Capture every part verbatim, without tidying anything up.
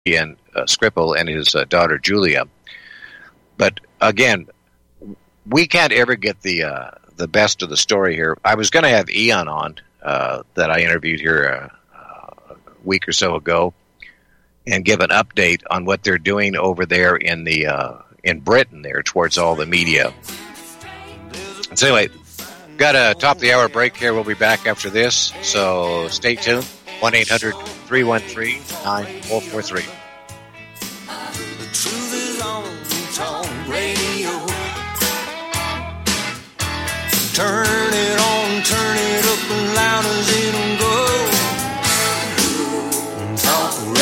Ian uh, Skripal and his uh, daughter Julia. But again, we can't ever get the uh, the best of the story here. I was going to have Ian on uh, that I interviewed here uh, uh, a week or so ago and give an update on what they're doing over there in the uh, in Britain there towards all the media. So anyway, got a top of the hour break here. We'll be back after this, so stay tuned. one eight hundred three one three nine four four three. The truth is on Talk Radio. Turn it on, turn it up as loud as it'll go. Talk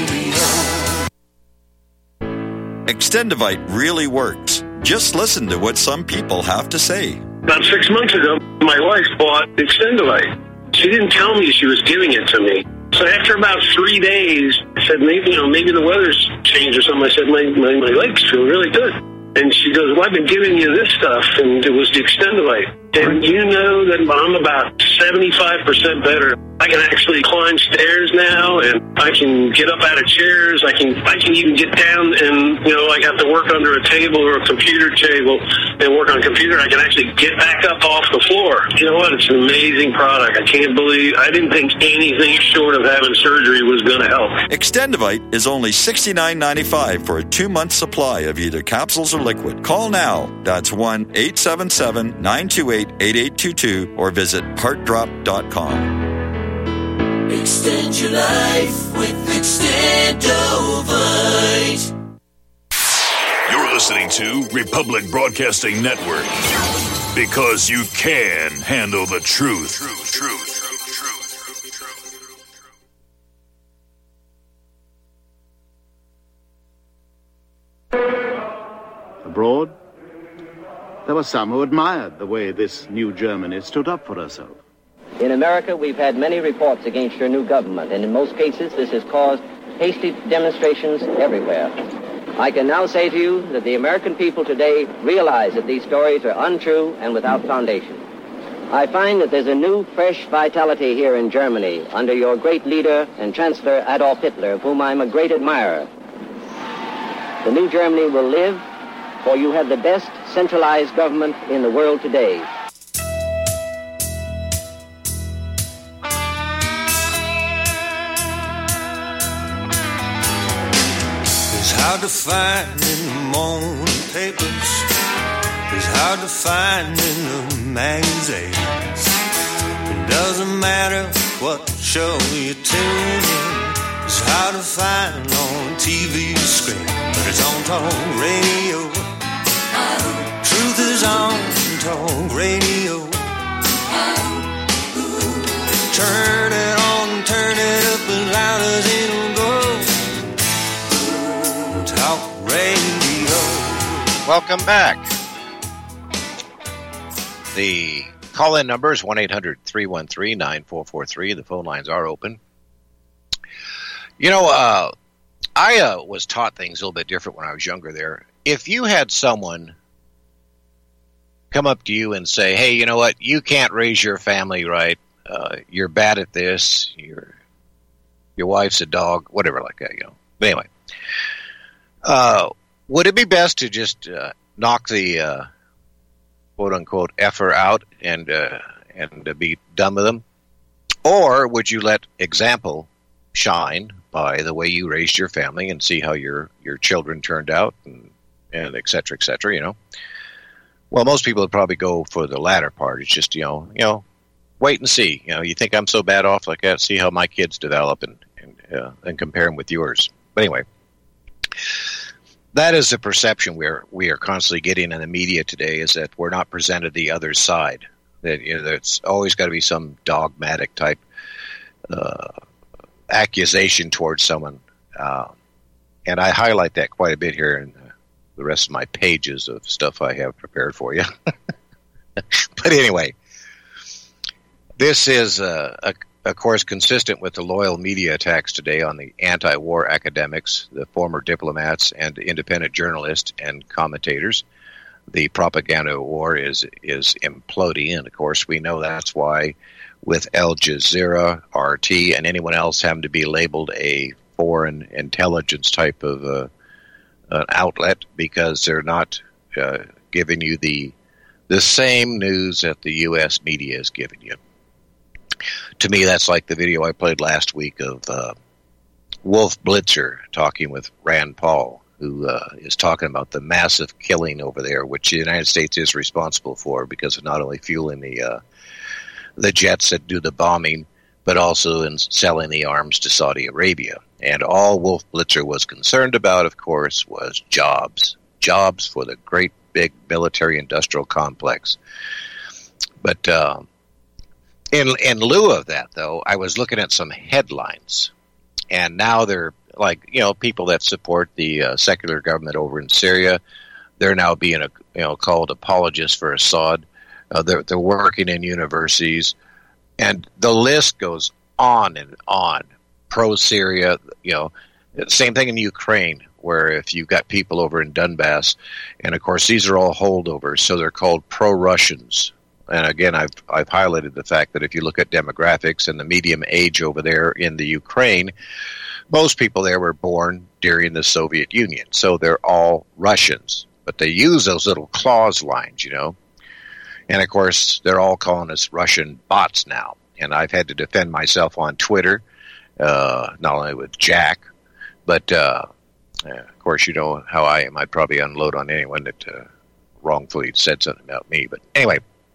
Radio. Extendivite really works. Just listen to what some people have to say. About six months ago, my wife bought Extendivite. She didn't tell me she was giving it to me. So after about three days, I said, maybe, you know, maybe the weather's changed or something. I said, my, my, my legs feel really good. And she goes, well, I've been giving you this stuff, and it was the Extendivite. And you know that I'm about seventy-five percent better. I can actually climb stairs now, and I can get up out of chairs. I can I can even get down and, you know, like have to work under a table or a computer table and work on a computer. I can actually get back up off the floor. You know what? It's an amazing product. I can't believe, I didn't think anything short of having surgery was going to help. Extendivite is only sixty-nine ninety-five for a two-month supply of either capsules or liquid. Call now. That's one eight seven seven nine two eight eight eight two two or visit heart drop dot com. Extend your life with Extendovite. You're listening to Republic Broadcasting Network, because you can handle the truth. Truth, truth, truth, truth, truth, truth. Abroad, there were some who admired the way this new Germany stood up for herself. In America, we've had many reports against your new government, and in most cases, this has caused hasty demonstrations everywhere. I can now say to you that the American people today realize that these stories are untrue and without foundation. I find that there's a new, fresh vitality here in Germany under your great leader and Chancellor Adolf Hitler, of whom I'm a great admirer. The new Germany will live, for you have the best centralized government in the world today. It's hard to find in the morning papers. It's hard to find in the magazines. It doesn't matter what show you tune in. It's hard to find on T V screen, but it's on Talk Radio. Truth is on Talk Radio. Turn it on, turn it up as loud as it'll go. Talk Radio. Welcome back. The call-in number is one eight hundred three one three nine four four three. The phone lines are open. You know, uh, I uh, was taught things a little bit different when I was younger there. If you had someone come up to you and say, hey, you know what, you can't raise your family right, uh, you're bad at this, your your wife's a dog, whatever like that, you know. But anyway, uh, would it be best to just uh, knock the uh, quote-unquote effer out and, uh, and uh, be done with them? Or would you let example shine by the way you raised your family and see how your, your children turned out and, and et cetera, et cetera, you know? Well, most people would probably go for the latter part. It's just, you know, you know, wait and see. You know, you think I'm so bad off like that? See how my kids develop and and, uh, and compare them with yours. But anyway, that is the perception we're we are constantly getting in the media today, is that we're not presented the other side. That, you know, there's always got to be some dogmatic type uh, accusation towards someone, uh, and I highlight that quite a bit here in uh, the rest of my pages of stuff I have prepared for you. But anyway, this is, uh, a, of course, consistent with the loyal media attacks today on the anti-war academics, the former diplomats, and independent journalists and commentators. The propaganda war is is imploding, and of course we know that's why, with Al Jazeera, R T, and anyone else having to be labeled a foreign intelligence type of uh, an outlet, because they're not uh, giving you the the same news that the U S media is giving you. To me, that's like the video I played last week of uh, Wolf Blitzer talking with Rand Paul, who uh, is talking about the massive killing over there, which the United States is responsible for, because of not only fueling the uh, the jets that do the bombing, but also in selling the arms to Saudi Arabia. And all Wolf Blitzer was concerned about, of course, was jobs. Jobs for the great big military-industrial complex. But uh, in, in lieu of that, though, I was looking at some headlines. And now they're like, you know, people that support the uh, secular government over in Syria, they're now being, a, you know, called apologists for Assad. Uh, they're, they're working in universities. And the list goes on and on. Pro-Syria, you know, same thing in Ukraine, where if you've got people over in Donbass, and of course these are all holdovers, so they're called pro-Russians. And again, I've I've highlighted the fact that if you look at demographics and the median age over there in the Ukraine, most people there were born during the Soviet Union, so they're all Russians. But they use those little clause lines, you know. And of course, they're all calling us Russian bots now. And I've had to defend myself on Twitter, uh, not only with Jack, but uh, of course, you know how I am. I'd probably unload on anyone that uh, wrongfully said something about me. But anyway,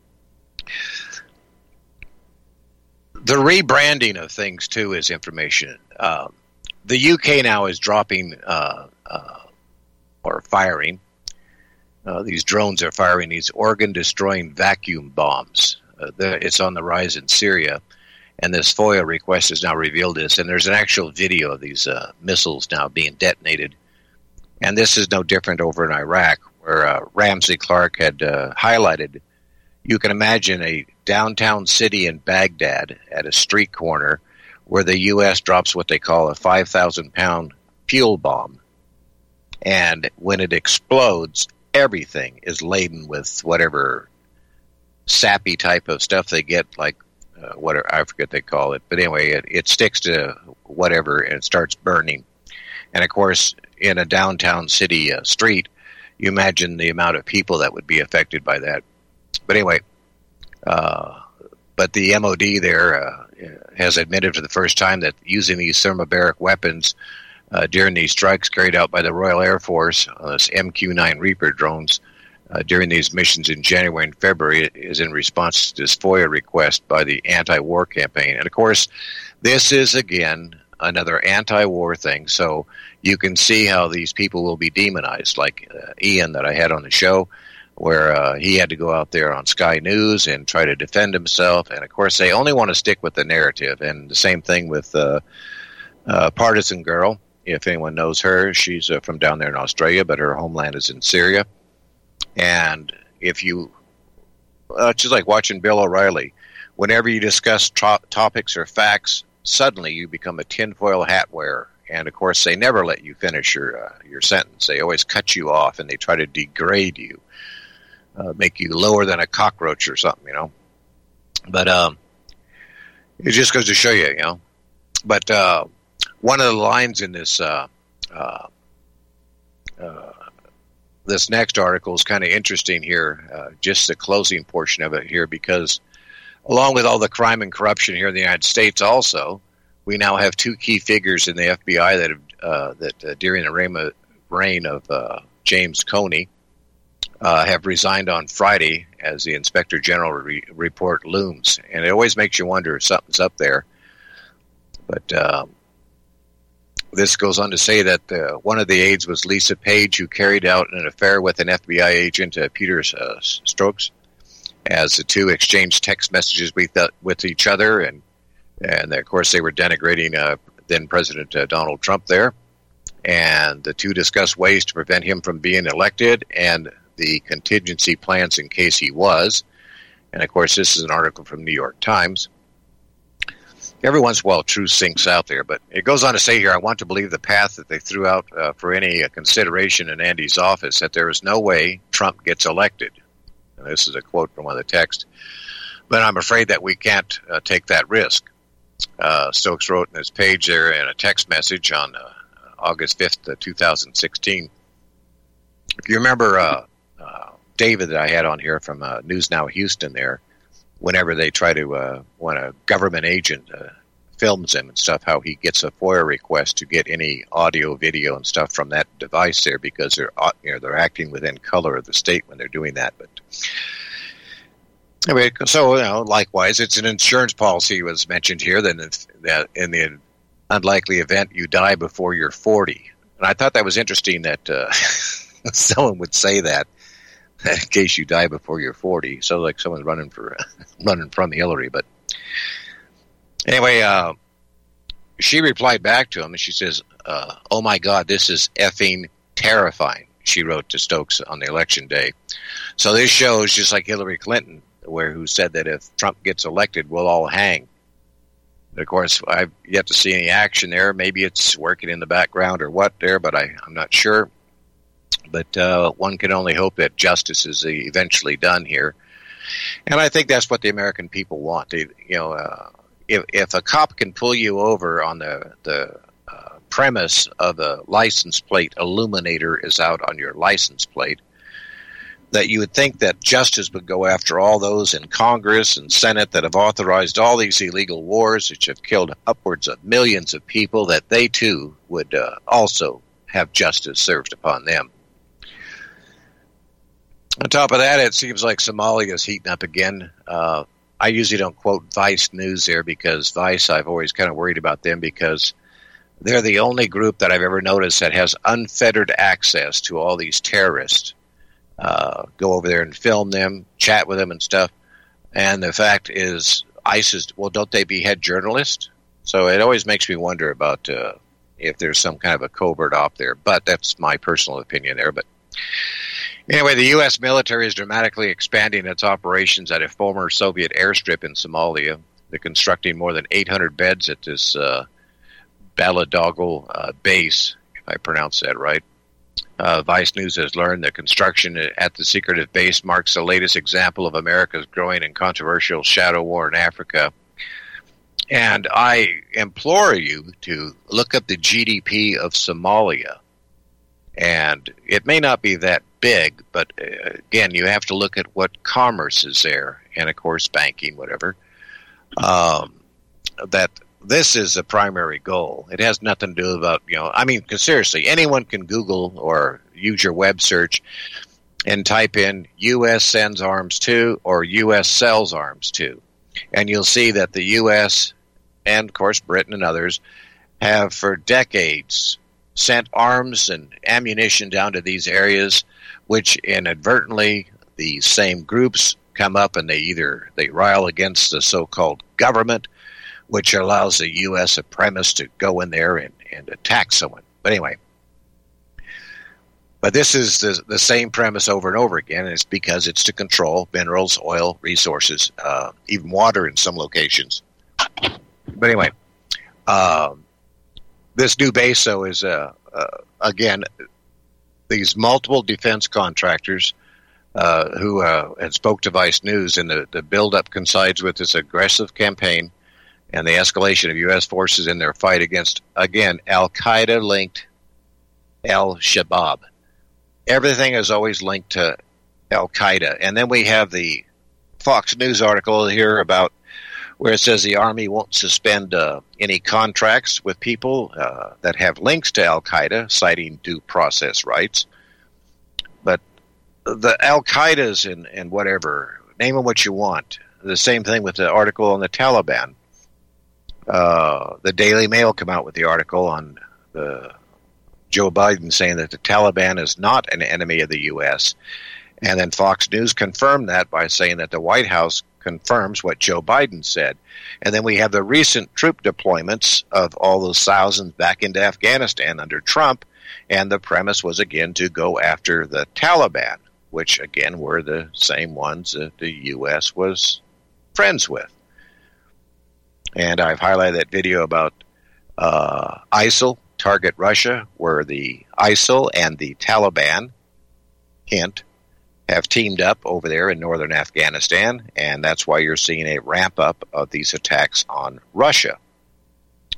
the rebranding of things, too, is information. Uh, the U K now is dropping uh, uh, or firing. Uh, these drones are firing these organ-destroying vacuum bombs. Uh, it's on the rise in Syria, and this FOIA request has now revealed this. And there's an actual video of these uh, missiles now being detonated. And this is no different over in Iraq, where uh, Ramsey Clark had uh, highlighted. You can imagine a downtown city in Baghdad at a street corner where the U S drops what they call a five thousand pound fuel bomb. And when it explodes, everything is laden with whatever sappy type of stuff they get, like uh, whatever, I forget they call it. But anyway, it, it sticks to whatever and it starts burning. And of course, in a downtown city uh, street, you imagine the amount of people that would be affected by that. But anyway, uh, but the M O D there uh, has admitted for the first time that using these thermobaric weapons uh, during these strikes carried out by the Royal Air Force, uh, this M Q nine Reaper drones, uh, during these missions in January and February is in response to this FOIA request by the anti-war campaign. And of course, this is, again, another anti-war thing. So you can see how these people will be demonized, like uh, Ian that I had on the show, where uh, he had to go out there on Sky News and try to defend himself. And, of course, they only want to stick with the narrative. And the same thing with uh, uh, Partisan Girl. If anyone knows her, she's uh, from down there in Australia, but her homeland is in Syria. And if you, uh, it's just like watching Bill O'Reilly. Whenever you discuss to- topics or facts, suddenly you become a tinfoil hat wearer. And, of course, they never let you finish your uh, your sentence. They always cut you off, and they try to degrade you, uh, make you lower than a cockroach or something, you know. But um, it just goes to show you, you know. But uh, one of the lines in this uh, uh, uh, this next article is kind of interesting here, uh, just the closing portion of it here, because along with all the crime and corruption here in the United States also, we now have two key figures in the F B I that have, uh, that uh, during the reign of, reign of uh, James Comey uh, have resigned on Friday as the Inspector General re- report looms. And it always makes you wonder if something's up there. But um, this goes on to say that uh, one of the aides was Lisa Page, who carried out an affair with an F B I agent, uh, Peter uh, Stokes, as the two exchanged text messages with, uh, with each other. And And, of course, they were denigrating uh, then-President uh, Donald Trump there. And the two discussed ways to prevent him from being elected and the contingency plans in case he was. And, of course, this is an article from New York Times. Every once in a while, truth sinks out there. But it goes on to say here, I want to believe the path that they threw out uh, for any uh, consideration in Andy's office, that there is no way Trump gets elected. And this is a quote from one of the texts. But I'm afraid that we can't uh, take that risk. uh, Stokes wrote in his page there in a text message on uh, August fifth, uh, two thousand sixteen. If you remember uh, uh, David that I had on here from uh, News Now Houston there, whenever they try to, uh, when a government agent uh, films him and stuff, how he gets a FOIA request to get any audio, video, and stuff from that device there because they're, you know, they're acting within color of the state when they're doing that. But anyway, so, you know, likewise, it's an insurance policy was mentioned here that in the unlikely event you die before you're forty. And I thought that was interesting that uh, someone would say that in case you die before you're forty. So like someone's running for running from Hillary. But anyway, uh, she replied back to him and she says, uh, "Oh my God, this is effing terrifying." She wrote to Stokes on the election day. So this shows just like Hillary Clinton, where who said that if Trump gets elected, we'll all hang. Of course, I've yet to see any action there. Maybe it's working in the background or what there, but I, I'm not sure. But uh, one can only hope that justice is eventually done here. And I think that's what the American people want. They, you know, uh, if, if a cop can pull you over on the, the uh, premise of a license plate illuminator is out on your license plate, that you would think that justice would go after all those in Congress and Senate that have authorized all these illegal wars, which have killed upwards of millions of people, that they too would uh, also have justice served upon them. On top of that, it seems like Somalia is heating up again. Uh, I usually don't quote Vice News there because Vice, I've always kind of worried about them because they're the only group that I've ever noticed that has unfettered access to all these terrorists. Uh, go over there and film them, chat with them and stuff. And the fact is, ISIS, well, don't they behead journalists? So it always makes me wonder about uh, if there's some kind of a covert op there. But that's my personal opinion there. But anyway, the U S military is dramatically expanding its operations at a former Soviet airstrip in Somalia. They're constructing more than eight hundred beds at this uh, Baladogle uh, base, if I pronounce that right. Uh, Vice News has learned that construction at the secretive base marks the latest example of America's growing and controversial shadow war in Africa. And I implore you to look up the G D P of Somalia. And it may not be that big, but uh, again, you have to look at what commerce is there, and of course banking, whatever. Um, that this is the primary goal. It has nothing to do about, you know, I mean, because seriously, anyone can Google or use your web search and type in U S sends arms to or U S sells arms to. And you'll see that the U S and, of course, Britain and others have for decades sent arms and ammunition down to these areas, which inadvertently the same groups come up and they either they rile against the so-called government, which allows the U S supremacists to go in there and, and attack someone. But anyway, but this is the, the same premise over and over again, and it's because it's to control minerals, oil, resources, uh, even water in some locations. But anyway, uh, this new base, though, is, uh, uh, again, these multiple defense contractors uh, who uh, had spoke to Vice News, and the, the buildup coincides with this aggressive campaign and the escalation of U S forces in their fight against, again, Al-Qaeda-linked Al-Shabaab. Everything is always linked to Al-Qaeda. And then we have the Fox News article here about where it says the Army won't suspend uh, any contracts with people uh, that have links to Al-Qaeda, citing due process rights. But the Al-Qaedas and, and whatever, name them what you want. The same thing with the article on the Taliban. Uh, the Daily Mail come out with the article on the Joe Biden saying that the Taliban is not an enemy of the U S. And then Fox News confirmed that by saying that the White House confirms what Joe Biden said. And then we have the recent troop deployments of all those thousands back into Afghanistan under Trump. And the premise was, again, to go after the Taliban, which, again, were the same ones that the U S was friends with. And I've highlighted that video about uh, ISIL, target Russia, where the ISIL and the Taliban, hint, have teamed up over there in northern Afghanistan, and that's why you're seeing a ramp up of these attacks on Russia.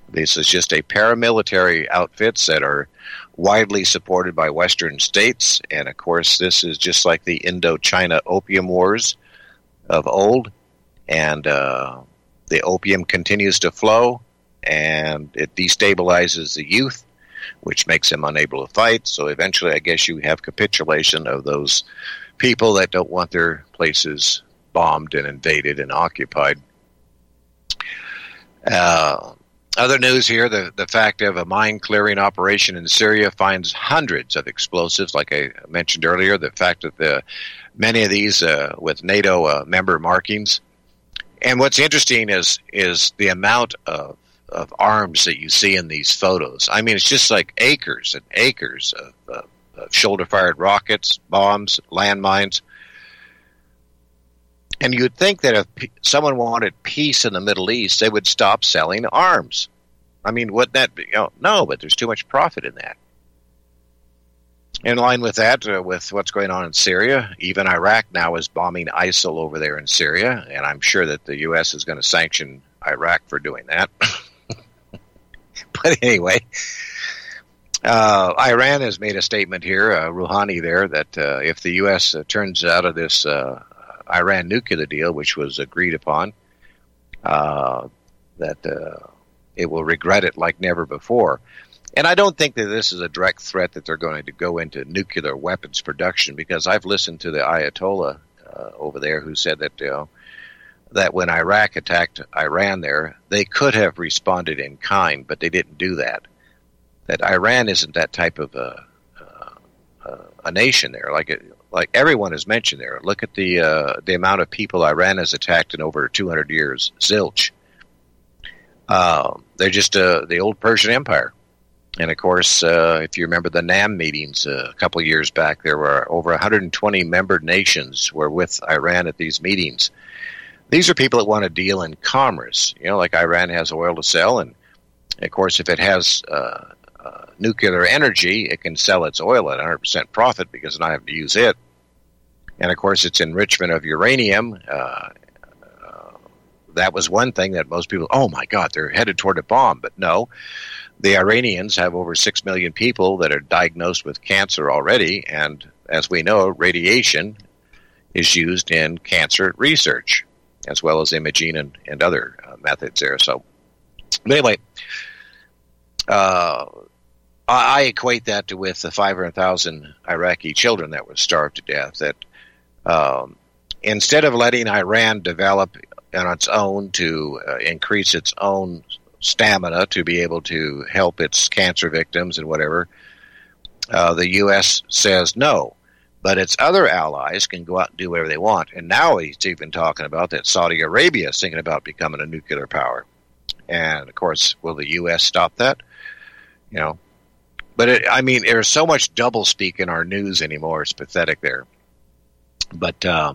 This is just a paramilitary outfits that are widely supported by Western states. And, of course, this is just like the Indochina opium wars of old. And uh, the opium continues to flow, and it destabilizes the youth, which makes them unable to fight. So eventually, I guess you have capitulation of those people that don't want their places bombed and invaded and occupied. Uh, other news here, the, the fact of a mine-clearing operation in Syria finds hundreds of explosives, like I mentioned earlier, the fact that the many of these uh, with NATO uh, member markings. And what's interesting is is the amount of, of arms that you see in these photos. I mean, it's just like acres and acres of, of, of shoulder-fired rockets, bombs, landmines. And you'd think that if p- someone wanted peace in the Middle East, they would stop selling arms. I mean, wouldn't that be? You know, no, but there's too much profit in that. In line with that, uh, with what's going on in Syria, even Iraq now is bombing ISIL over there in Syria, and I'm sure that the U S is going to sanction Iraq for doing that. But anyway, uh, Iran has made a statement here, uh, Rouhani there, that uh, if the U S uh, turns out of this uh, Iran nuclear deal, which was agreed upon, uh, that uh, it will regret it like never before. And I don't think that this is a direct threat that they're going to go into nuclear weapons production, because I've listened to the Ayatollah uh, over there who said that, you know, that when Iraq attacked Iran there, they could have responded in kind, but they didn't do that. That Iran isn't that type of a, uh, a nation there. Like it, like everyone has mentioned there. Look at the uh, the amount of people Iran has attacked in over two hundred years. Zilch. Uh, they're just uh, the old Persian Empire. And, of course, uh, if you remember the NAM meetings uh, a couple of years back, there were over one hundred twenty member nations were with Iran at these meetings. These are people that want to deal in commerce. You know, like Iran has oil to sell, and, of course, if it has uh, uh, nuclear energy, it can sell its oil at one hundred percent profit because it's not having to use it. And, of course, it's enrichment of uranium. Uh, uh, that was one thing that most people, oh, my God, they're headed toward a bomb. But no. The Iranians have over six million people that are diagnosed with cancer already, and as we know, radiation is used in cancer research, as well as imaging and, and other uh, methods there. So, but anyway, uh, I, I equate that to with the five hundred thousand Iraqi children that were starved to death, that um, instead of letting Iran develop on its own to uh, increase its own stamina to be able to help its cancer victims and whatever, uh, the U S says no. But its other allies can go out and do whatever they want. And now he's even talking about that Saudi Arabia is thinking about becoming a nuclear power. And, of course, will the U S stop that? You know. But, it, I mean, there's so much doublespeak in our news anymore. It's pathetic there. But, uh,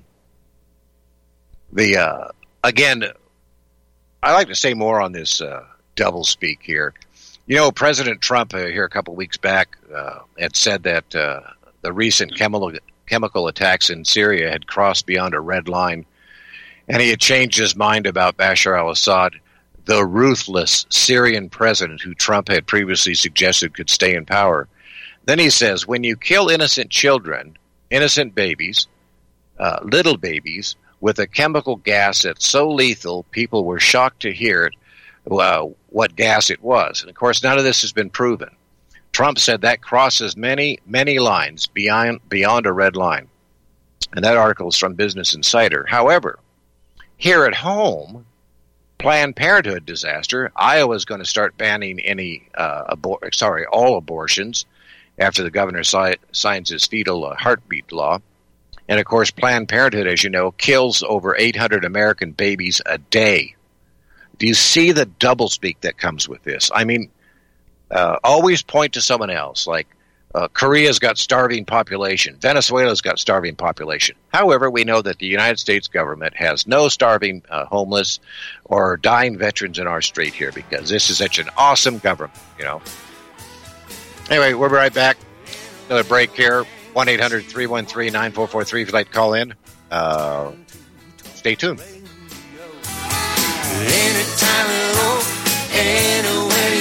the uh, again, I like to say more on this uh, doublespeak here. You know, President Trump uh, here a couple of weeks back uh, had said that uh, the recent chemical chemical attacks in Syria had crossed beyond a red line, and he had changed his mind about Bashar al-Assad, the ruthless Syrian president who Trump had previously suggested could stay in power. Then he says, when you kill innocent children, innocent babies, uh, little babies, with a chemical gas that's so lethal, people were shocked to hear it, uh, what gas it was. And, of course, none of this has been proven. Trump said that crosses many, many lines beyond, beyond a red line. And that article is from Business Insider. However, here at home, Planned Parenthood disaster, Iowa is going to start banning any, uh, abor- sorry, all abortions after the governor si- signs his fetal uh, heartbeat law. And, of course, Planned Parenthood, as you know, kills over eight hundred American babies a day. Do you see the doublespeak that comes with this? I mean, uh, always point to someone else, like uh, Korea's got starving population, Venezuela's got starving population. However, we know that the United States government has no starving uh, homeless or dying veterans in our street here because this is such an awesome government, you know. Anyway, we'll be right back. Another break here. one eight hundred three one three nine four four three if you'd like to call in. Uh, stay tuned. Anytime at all, anywhere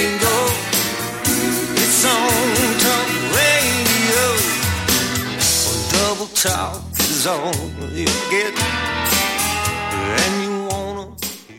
talk is all you get, and you wanna.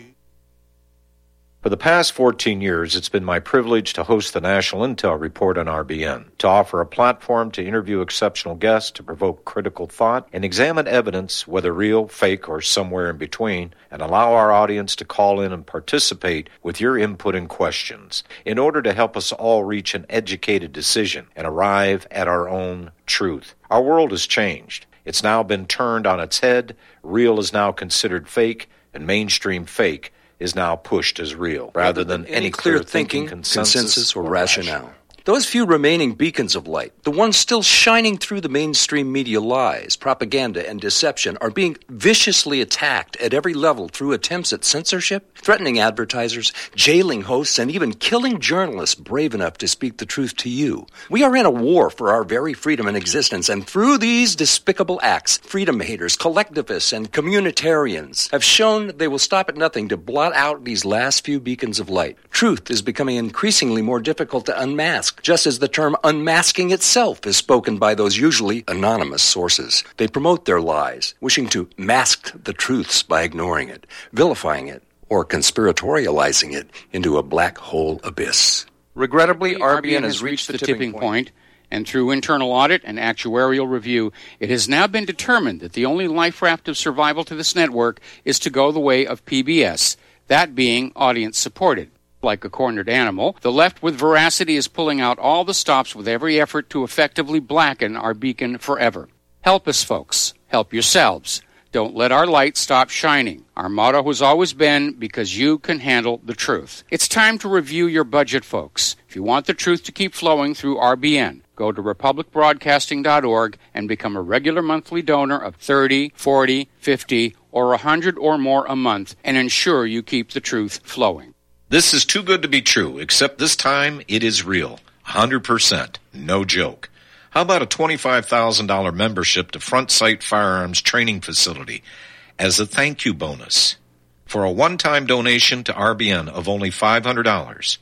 For the past fourteen years, it's been my privilege to host the National Intel Report on R B N, to offer a platform to interview exceptional guests, to provoke critical thought, and examine evidence, whether real, fake, or somewhere in between, and allow our audience to call in and participate with your input and questions in order to help us all reach an educated decision and arrive at our own truth. Our world has changed. It's now been turned on its head. Real is now considered fake, and mainstream fake is now pushed as real, rather than any clear thinking, consensus, consensus or, or rationale. rationale. Those few remaining beacons of light, the ones still shining through the mainstream media lies, propaganda, and deception, are being viciously attacked at every level through attempts at censorship, threatening advertisers, jailing hosts, and even killing journalists brave enough to speak the truth to you. We are in a war for our very freedom and existence, and through these despicable acts, freedom haters, collectivists, and communitarians have shown they will stop at nothing to blot out these last few beacons of light. Truth is becoming increasingly more difficult to unmask, just as the term unmasking itself is spoken by those usually anonymous sources. They promote their lies, wishing to mask the truths by ignoring it, vilifying it, or conspiratorializing it into a black hole abyss. Regrettably, R B N has reached the tipping point, and through internal audit and actuarial review, it has now been determined that the only life raft of survival to this network is to go the way of P B S, that being audience-supported. Like a cornered animal, the left with veracity is pulling out all the stops with every effort to effectively blacken our beacon forever. Help us, folks. Help yourselves. Don't let our light stop shining. Our motto has always been, because you can handle the truth. It's time to review your budget, folks. If you want the truth to keep flowing through R B N, go to republic broadcasting dot org and become a regular monthly donor of thirty, forty, fifty, or one hundred or more a month, and ensure you keep the truth flowing. This is too good to be true, except this time it is real. one hundred percent. No joke. How about a twenty-five thousand dollars membership to Front Sight Firearms Training Facility as a thank you bonus for a one-time donation to R B N of only five hundred dollars?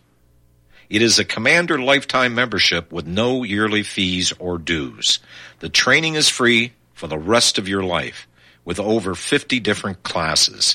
It is a Commander lifetime membership with no yearly fees or dues. The training is free for the rest of your life with over fifty different classes.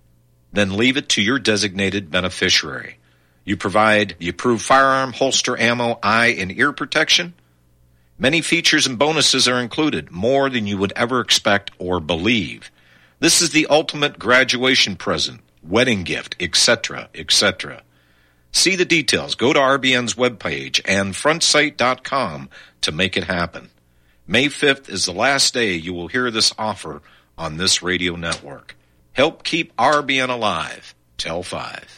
Then leave it to your designated beneficiary. You provide the approved firearm, holster, ammo, eye, and ear protection. Many features and bonuses are included, more than you would ever expect or believe. This is the ultimate graduation present, wedding gift, et cetera, et cetera. See the details. Go to R B N's webpage and front sight dot com to make it happen. May fifth is the last day you will hear this offer on this radio network. Help keep R B N alive. Tell five.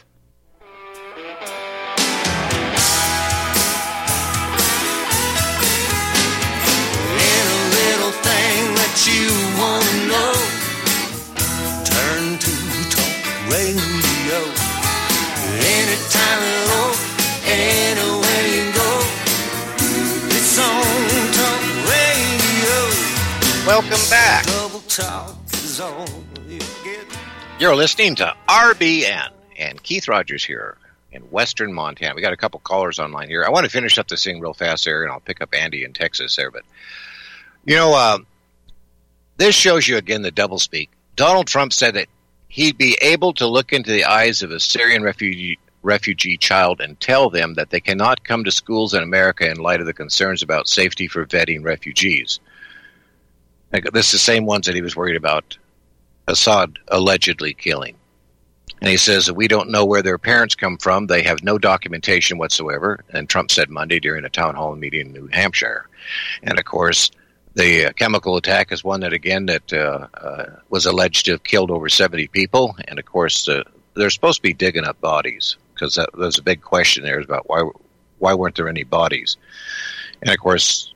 Any little thing that you want to know, turn to talk radio. Anytime at all, anywhere you go, it's on talk radio. Welcome back. Double talk is all you get. You're listening to R B N, and Keith Rogers here in western Montana. We got a couple callers online here. I want to finish up this thing real fast there, and I'll pick up Andy in Texas there. But, you know, uh, this shows you again the doublespeak. Donald Trump said that he'd be able to look into the eyes of a Syrian refugee, refugee child and tell them that they cannot come to schools in America in light of the concerns about safety for vetting refugees. This is the same ones that he was worried about Assad allegedly killing. And he says that we don't know where their parents come from. They have no documentation whatsoever. And Trump said Monday during a town hall meeting in New Hampshire. And, of course, the uh, chemical attack is one that, again, that uh, uh, was alleged to have killed over seventy people. And, of course, uh, they're supposed to be digging up bodies because that, there's a big question there about why why weren't there any bodies. And, of course,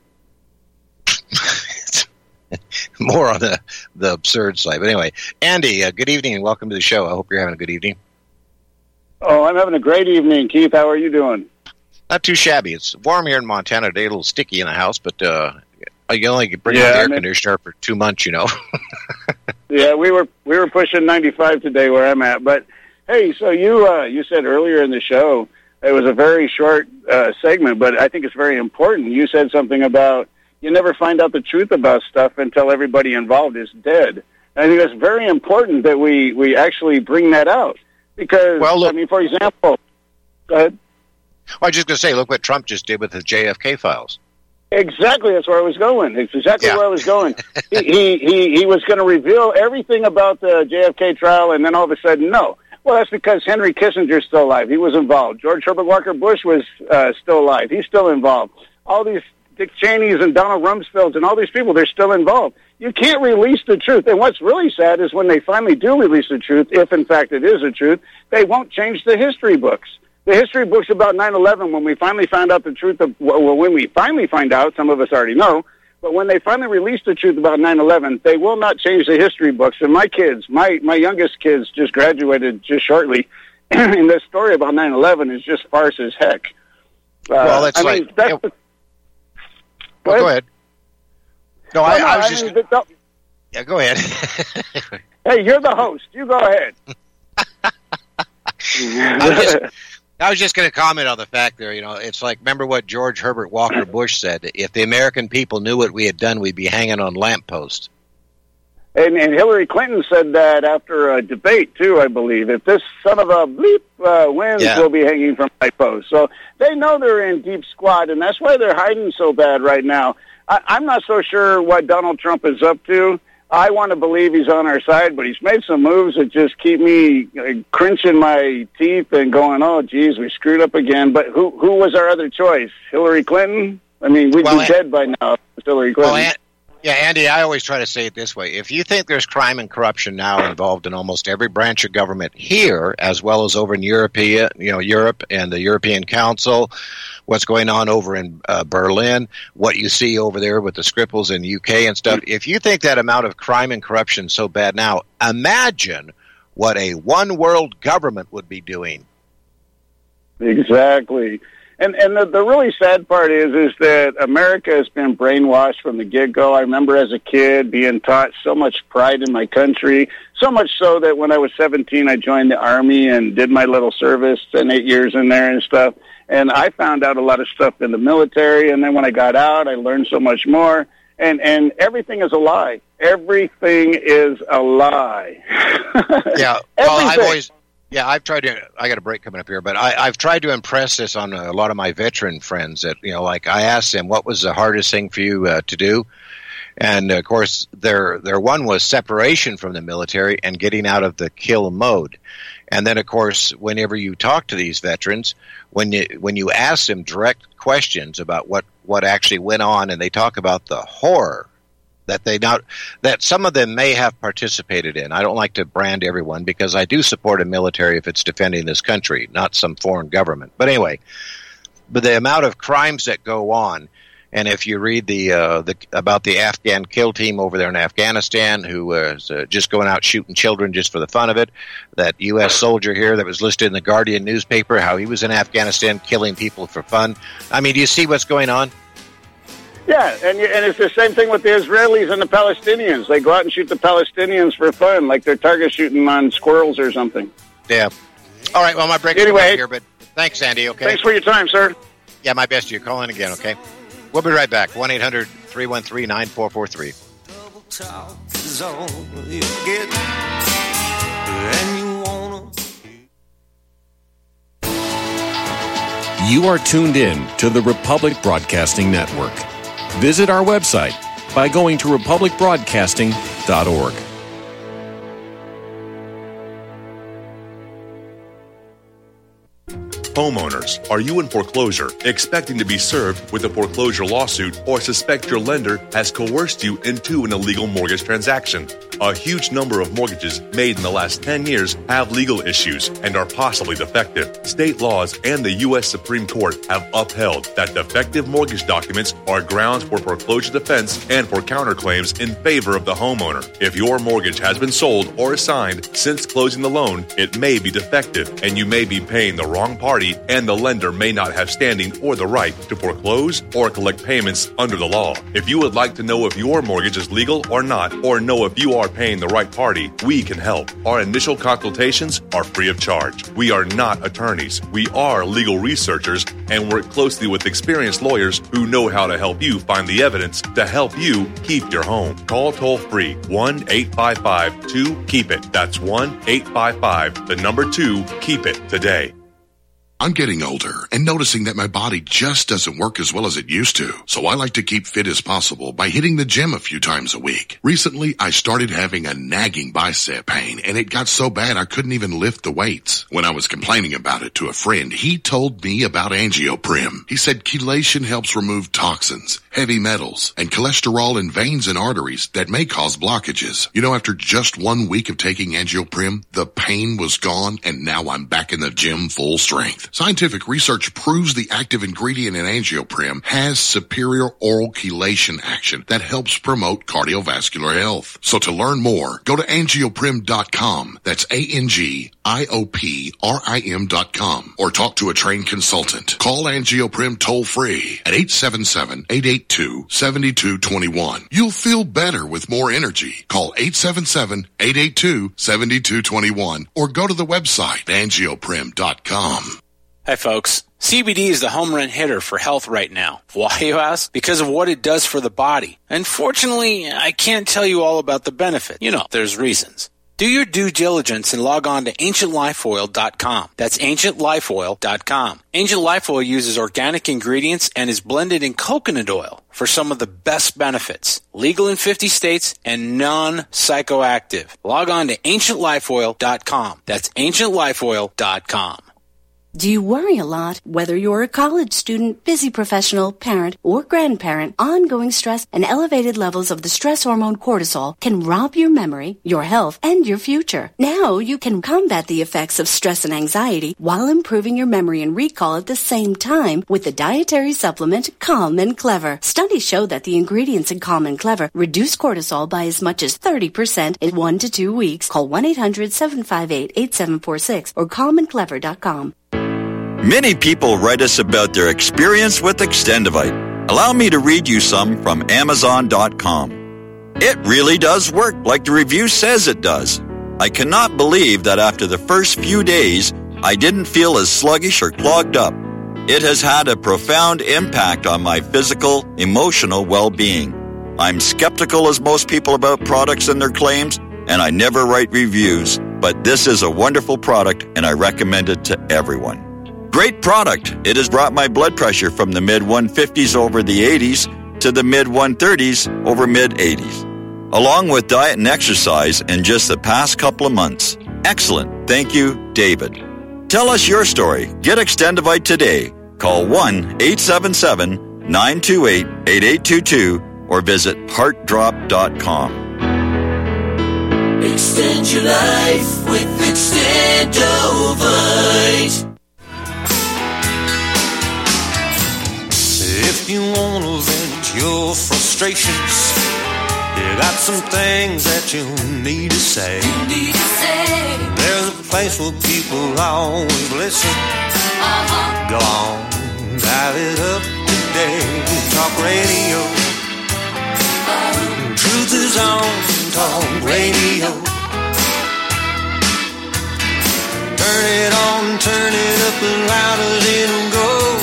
more on the, the absurd side. But anyway, Andy, uh, good evening and welcome to the show. I hope you're having a good evening. Oh, I'm having a great evening, Keith. How are you doing? Not too shabby. It's warm here in Montana today, a little sticky in the house, but uh, you only bring yeah, out the air I mean, conditioner for two months, you know. Yeah, we were we were pushing ninety-five today where I'm at. But, hey, so you uh, you said earlier in the show, it was a very short uh, segment, but I think it's very important. You said something about you never find out the truth about stuff until everybody involved is dead. And I think it's very important that we, we actually bring that out. Because, well, look, I mean, for example, go ahead. Well, I was just going to say, look what Trump just did with the J F K files. Exactly, that's where I was going. It's exactly yeah. where I was going. he, he, he, he was going to reveal everything about the J F K trial, and then all of a sudden, no. Well, that's because Henry Kissinger's still alive. He was involved. George Herbert Walker Bush was uh, still alive. He's still involved. All these Dick Cheney's and Donald Rumsfelds and all these people, they're still involved. You can't release the truth. And what's really sad is when they finally do release the truth, if in fact it is the truth, they won't change the history books. The history books about nine eleven, when we finally found out the truth of, well, when we finally find out, some of us already know, but when they finally release the truth about nine eleven, they will not change the history books. And my kids, my, my youngest kids just graduated just shortly, and this story about nine eleven is just farce as heck. Uh, well, that's I like... mean, that's you know, the, go, well, ahead. go ahead. No, no, I, no, I was I just... mean, the, yeah, go ahead. Hey, you're the host. You go ahead. I was just, I was just going to comment on the fact there, you know, it's like, remember what George Herbert Walker Bush said, if the American people knew what we had done, we'd be hanging on lampposts. And, and Hillary Clinton said that after a debate, too, I believe. If this son of a bleep uh, wins, yeah. we'll be hanging from my post. So they know they're in deep squat, and that's why they're hiding so bad right now. I, I'm not so sure what Donald Trump is up to. I want to believe he's on our side, but he's made some moves that just keep me uh, clenching my teeth and going, oh, geez, we screwed up again. But who who was our other choice? Hillary Clinton? I mean, we'd well, be dead by now if it was Hillary Clinton. Well, yeah, Andy, I always try to say it this way. If you think there's crime and corruption now involved in almost every branch of government here, as well as over in Europe, you know, Europe and the European Council, what's going on over in uh, Berlin, what you see over there with the Skripals in U K and stuff, if you think that amount of crime and corruption is so bad now, imagine what a one-world government would be doing. Exactly. And and the, the really sad part is is that America has been brainwashed from the get-go. I remember as a kid being taught so much pride in my country, so much so that when I was seventeen, I joined the Army and did my little service, and eight years in there and stuff. And I found out a lot of stuff in the military, and then when I got out, I learned so much more. And and everything is a lie. Everything is a lie. Yeah, well, I've always... Yeah, I've tried to, I got a break coming up here, but I, I've tried to impress this on a lot of my veteran friends that, you know, like I asked them, what was the hardest thing for you uh, to do? And of course, their, their one was separation from the military and getting out of the kill mode. And then, of course, whenever you talk to these veterans, when you, when you ask them direct questions about what, what actually went on, and they talk about the horror that they not that some of them may have participated in. I don't like to brand everyone because I do support a military if it's defending this country, not some foreign government. But anyway, but the amount of crimes that go on, and if you read the uh, the about the Afghan kill team over there in Afghanistan who was uh, just going out shooting children just for the fun of it, that U S soldier here that was listed in the Guardian newspaper, how he was in Afghanistan killing people for fun. I mean, do you see what's going on? Yeah, and and it's the same thing with the Israelis and the Palestinians. They go out and shoot the Palestinians for fun, like they're target shooting on squirrels or something. Yeah. All right, well, my break anyway, is here, but thanks, Andy, okay? Thanks for your time, sir. Yeah, my best to you. Call in again, okay? We'll be right back. one eight hundred three one three nine four four three. Double talk is all you get, and you wanna... You are tuned in to the Republic Broadcasting Network. Visit our website by going to republic broadcasting dot org. Homeowners, are you in foreclosure, expecting to be served with a foreclosure lawsuit, or suspect your lender has coerced you into an illegal mortgage transaction? A huge number of mortgages made in the last ten years have legal issues and are possibly defective. State laws and the U S Supreme Court have upheld that defective mortgage documents are grounds for foreclosure defense and for counterclaims in favor of the homeowner. If your mortgage has been sold or assigned since closing the loan, it may be defective and you may be paying the wrong party party, and the lender may not have standing or the right to foreclose or collect payments under the law. If you would like to know if your mortgage is legal or not, or know if you are paying the right party, we can help. Our initial consultations are free of charge. We are not attorneys. We are legal researchers and work closely with experienced lawyers who know how to help you find the evidence to help you keep your home. Call toll-free one eight five five two keep it. That's one eight five five, the number two, keep it today. I'm getting older and noticing that my body just doesn't work as well as it used to. So I like to keep fit as possible by hitting the gym a few times a week. Recently, I started having a nagging bicep pain, and it got so bad I couldn't even lift the weights. When I was complaining about it to a friend, he told me about Angioprim. He said chelation helps remove toxins, heavy metals, and cholesterol in veins and arteries that may cause blockages. You know, after just one week of taking Angioprim, the pain was gone, and now I'm back in the gym full strength. Scientific research proves the active ingredient in Angioprim has superior oral chelation action that helps promote cardiovascular health. So to learn more, go to angioprim dot com. That's A N G I O P R I M dot com. Or talk to a trained consultant. Call Angioprim toll free at eight seven seven, eight eight two, seven two two one. You'll feel better with more energy. Call eight seven seven, eight eight two, seven two two one or go to the website angioprim dot com. Hi, folks. C B D is the home run hitter for health right now. Why, you ask? Because of what it does for the body. Unfortunately, I can't tell you all about the benefit. You know, there's reasons. Do your due diligence and log on to ancient life oil dot com. That's ancient life oil dot com. Ancient Life Oil uses organic ingredients and is blended in coconut oil for some of the best benefits. Legal in fifty states and non-psychoactive. Log on to ancient life oil dot com. That's ancient life oil dot com. Do you worry a lot? Whether you're a college student, busy professional, parent, or grandparent, ongoing stress and elevated levels of the stress hormone cortisol can rob your memory, your health, and your future. Now you can combat the effects of stress and anxiety while improving your memory and recall at the same time with the dietary supplement Calm and Clever. Studies show that the ingredients in Calm and Clever reduce cortisol by as much as thirty percent in one to two weeks. Call one eight hundred, seven five eight, eight seven four six or calm and clever dot com. Many people write us about their experience with Extendivite. Allow me to read you some from amazon dot com. It really does work like the review says it does. I cannot believe that after the first few days, I didn't feel as sluggish or clogged up. It has had a profound impact on my physical, emotional well-being. I'm skeptical as most people about products and their claims, and I never write reviews, but this is a wonderful product and I recommend it to everyone. Great product. It has brought my blood pressure from the mid one fifties over the eighties to the mid one thirties over mid eighties. Along with diet and exercise in just the past couple of months. Excellent. Thank you, David. Tell us your story. Get Extendivite today. Call one eight seven seven, nine two eight, eight eight two two or visit heart drop dot com. Extend your life with Extendovite. If you want to vent your frustrations, you got some things that you need to say. You need to say. There's a place where people always listen. Uh-huh. Go on, dial it up today. Talk radio. Uh-huh. Truth is on Talk Radio. Turn it on, turn it up as loud as it'll go.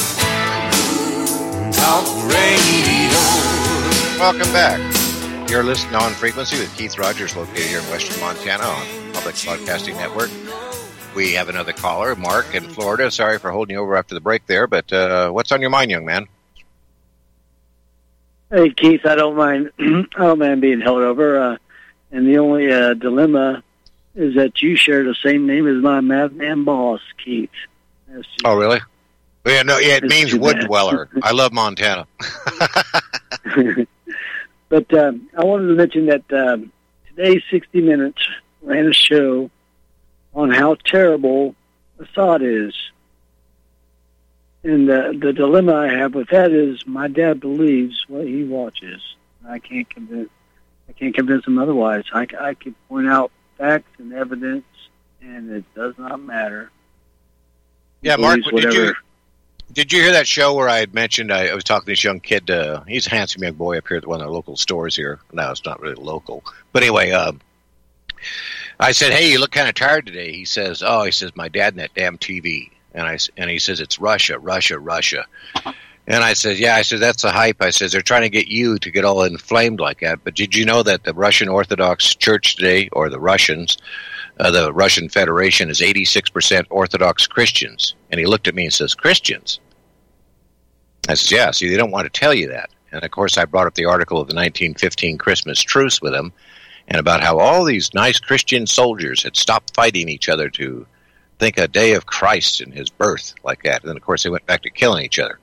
Talk Radio. Welcome back. You're listening on Frequency with Keith Rogers, located here in Western Montana on Public Broadcasting Network. We have another caller, Mark in Florida. Sorry for holding you over after the break there, but uh, what's on your mind, young man? Hey, Keith, I don't mind. I don't mind being held over. Uh, and the only uh, dilemma is that you share the same name as my madman boss, Keith. Oh, really? Yeah, no, yeah, it means wood dweller. I love Montana. But um, I wanted to mention that um, today sixty minutes ran a show on how terrible Assad is. And uh, the dilemma I have with that is my dad believes what he watches. I can't convince I can't convince him otherwise. I, I can point out facts and evidence, and it does not matter. Yeah, Mark, believes did whatever. you did you hear that show where I had mentioned I, I was talking to this young kid? Uh, he's a handsome young boy up here at one of the local stores here. No, it's not really local, but anyway, um, I said, "Hey, you look kind of tired today." He says, "Oh," he says, "my dad and that damn T V," and I and he says, "It's Russia, Russia, Russia." And I said, "Yeah," I said, "that's the hype." I said, "They're trying to get you to get all inflamed like that." But did you know that the Russian Orthodox Church today, or the Russians, uh, the Russian Federation, is eighty-six percent Orthodox Christians? And he looked at me and says, "Christians?" I said, "Yeah, see, they don't want to tell you that." And, of course, I brought up the article of the nineteen fifteen Christmas truce with him and about how all these nice Christian soldiers had stopped fighting each other to think a day of Christ and his birth like that. And then, of course, they went back to killing each other.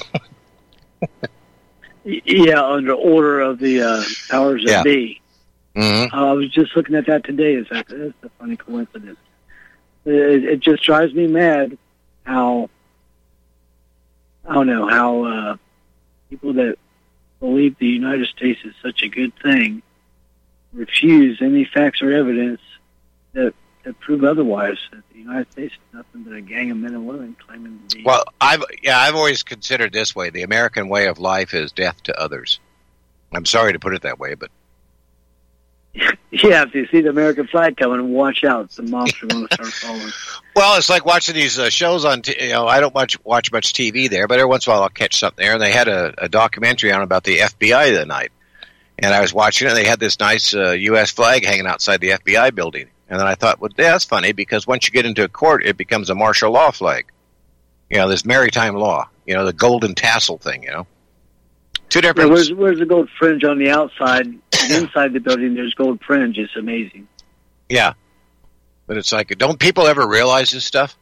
Yeah, under order of the uh, powers that Yeah. be. Mm-hmm. Uh, I was just looking at that today. It's like, that's a funny coincidence. It, it just drives me mad how, I don't know, how uh, people that believe the United States is such a good thing refuse any facts or evidence that, that prove otherwise, that the United States is nothing but a gang of men and women claiming to be... Well, I've yeah, I've always considered this way: the American way of life is death to others. I'm sorry to put it that way, but Yeah, if you see the American flag coming, watch out. The mobs are going to start falling. well, it's like watching these uh, shows on. T- you know, I don't much watch much T V there, but every once in a while I'll catch something there. And they had a, a documentary on about the F B I the night, and I was watching it. And they had this nice uh, U S flag hanging outside the F B I building, and then I thought, well, yeah, that's funny because once you get into a court, it becomes a martial law flag. You know, this maritime law. You know, the golden tassel thing. You know, two Yeah, different. where's, where's the gold fringe on the outside? And inside the building, there's gold fringe. It's amazing. Yeah, but it's like, don't people ever realize this stuff?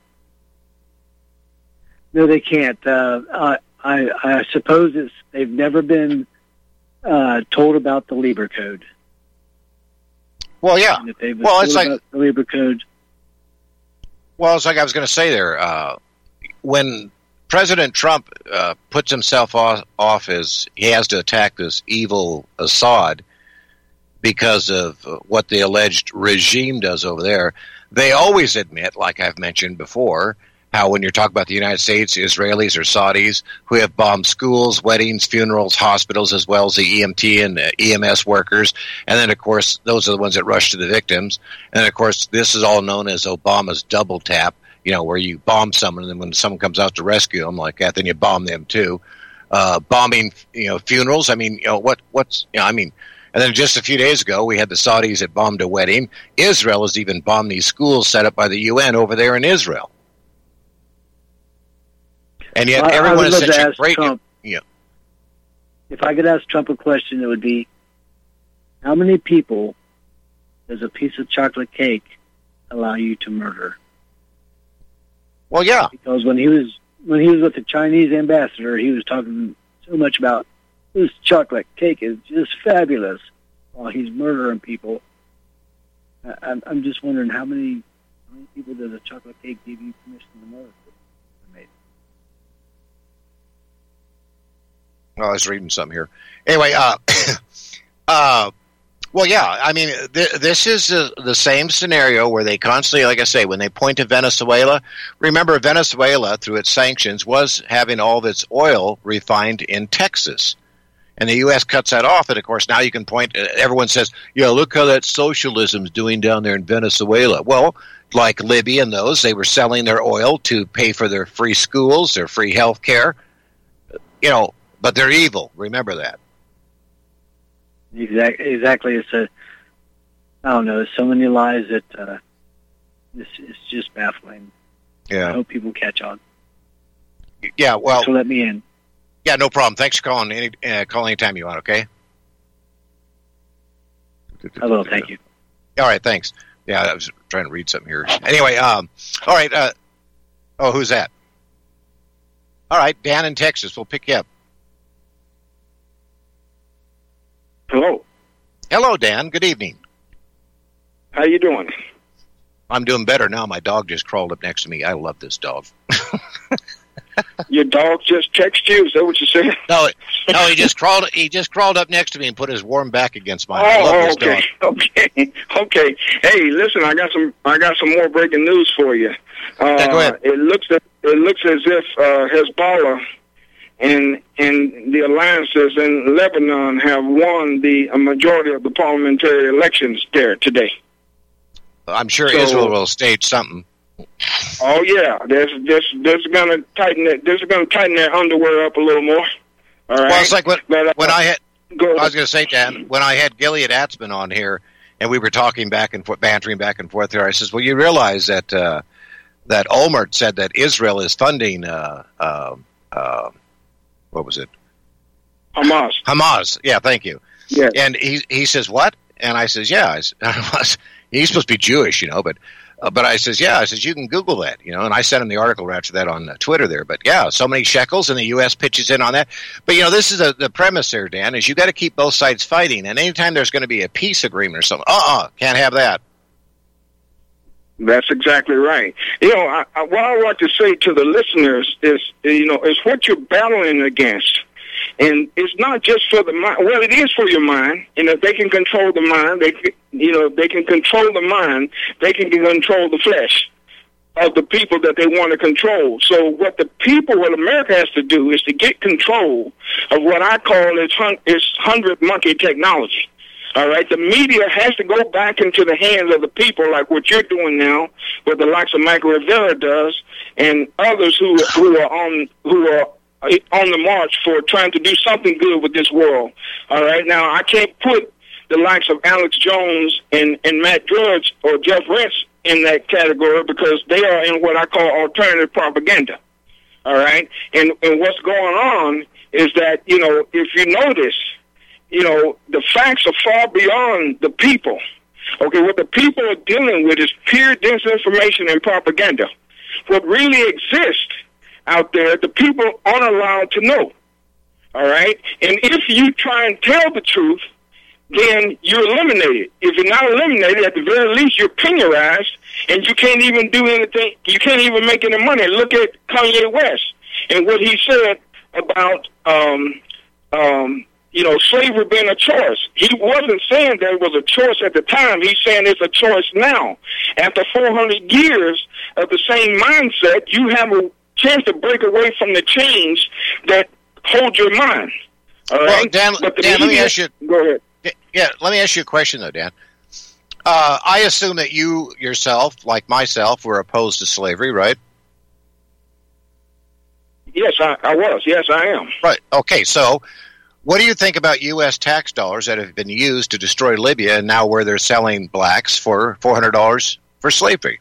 No, they can't. Uh, I, I, I suppose it's they've never been uh, told about the Lieber Code. Well, yeah. And if they were Well, told it's like about the Lieber Code. Well, it's like I was going to say there. Uh, when President Trump uh, puts himself off, off as he has to attack this evil Assad because of what the alleged regime does over there, they always admit, like I've mentioned before, how when you're talking about the United States, Israelis or Saudis who have bombed schools, weddings, funerals, hospitals, as well as the E M T and uh, E M S workers. And then, of course, those are the ones that rush to the victims. And, then, of course, this is all known as Obama's double tap, you know, where you bomb someone, and then when someone comes out to rescue them like that, then you bomb them too. Uh, bombing, you know, funerals. I mean, you know, what, what's, you know, I mean, and then just a few days ago, we had the Saudis that bombed a wedding. Israel has even bombed these schools set up by the U N over there in Israel. And yet, I- I everyone would is love to such a ask great. Trump. Yeah. If I could ask Trump a question, it would be, how many people does a piece of chocolate cake allow you to murder? Well, yeah. Because when he was when he was with the Chinese ambassador, he was talking so much about this chocolate cake is just fabulous while he's murdering people. I, I'm, I'm just wondering how many how many people does a chocolate cake give you permission to murder? Oh, I was reading something here. Anyway, uh, uh, well, yeah, I mean, th- this is uh, the same scenario where they constantly, like I say, when they point to Venezuela, remember Venezuela, through its sanctions, was having all of its oil refined in Texas. And the U S cuts that off, and of course now you can point, everyone says, yeah, look how that socialism's doing down there in Venezuela. Well, like Libya and those, they were selling their oil to pay for their free schools, their free health care. You know, but they're evil. Remember that. Exactly. Exactly. It's a. I don't know. There's so many lies that uh, it's, it's just baffling. Yeah. I hope people catch on. Yeah. Well. So let me in. Yeah. No problem. Thanks for calling. Any uh, call anytime you want. Okay. I will. Thank you. All right. Thanks. Yeah. I was trying to read something here. Anyway. Um. All right. Uh. Oh, who's that? All right. Dan in Texas. We'll pick you up. Hello. Hello, Dan. Good evening. How you doing? I'm doing better now. My dog just crawled up next to me. I love this dog. Your dog just texted you? Is that what you said? No, no, he just crawled. He just crawled up next to me and put his warm back against mine. I love Oh, this okay, dog. okay, okay. Hey, listen, I got some. I got some more breaking news for you. Uh, Yeah, go ahead. It looks. It looks as if uh, Hezbollah and and the alliances in Lebanon have won the a majority of the parliamentary elections there today. I'm sure So- Israel will stage something. Oh yeah, there's there's there's gonna tighten it. There's gonna tighten their underwear up a little more. All right. Well, it's like when, But, uh, when I had. go I was going to say, Dan, when I had Gilead Atzman on here, and we were talking back and forth, bantering back and forth here, I says, "Well, you realize that uh, that Olmert said that Israel is funding uh, uh, uh, what was it? Hamas. Hamas. Yeah, thank you. Yeah. And he he says what? And I says, yeah. I says, he's supposed to be Jewish, you know, but uh, but I says, yeah. I says, you can Google that, you know. And I sent him the article after that on uh, Twitter there. But yeah, so many shekels, and the U S pitches in on that. But you know, this is a, the premise there, Dan, is you got to keep both sides fighting. And anytime there's going to be a peace agreement or something, uh uh can't have that. That's exactly right. You know, I, I, what I want to say to the listeners is, you know, is what you're battling against. And it's not just for the mind. Well, it is for your mind. And if they can control the mind, they can, you know, if they can control the mind, they can control the flesh of the people that they want to control. So what the people, what America has to do is to get control of what I call its, hun- its hundred monkey technology. All right, the media has to go back into the hands of the people, like what you're doing now, what the likes of Mike Rivera does, and others who who are on who are on the march for trying to do something good with this world. All right, now I can't put the likes of Alex Jones and and Matt Drudge or Jeff Rentz in that category because they are in what I call alternative propaganda. All right, and and what's going on is that, you know, if you notice, you know, the facts are far beyond the people. Okay, what the people are dealing with is pure disinformation and propaganda. What really exists out there, the people aren't allowed to know. All right? And if you try and tell the truth, then you're eliminated. If you're not eliminated, at the very least, you're penalized, and you can't even do anything. You can't even make any money. Look at Kanye West and what he said about, um, um, you know, slavery being a choice. He wasn't saying that it was a choice at the time. He's saying it's a choice now. After four hundred years of the same mindset, you have a chance to break away from the chains that hold your mind. All right? Well, Dan, But the Dan let me media- ask you. Go ahead. Yeah, let me ask you a question, though, Dan. Uh, I assume that you yourself, like myself, were opposed to slavery, right? Yes, I, I was. Yes, I am. Right. Okay, so what do you think about U S tax dollars that have been used to destroy Libya and now where they're selling blacks for four hundred dollars for slavery?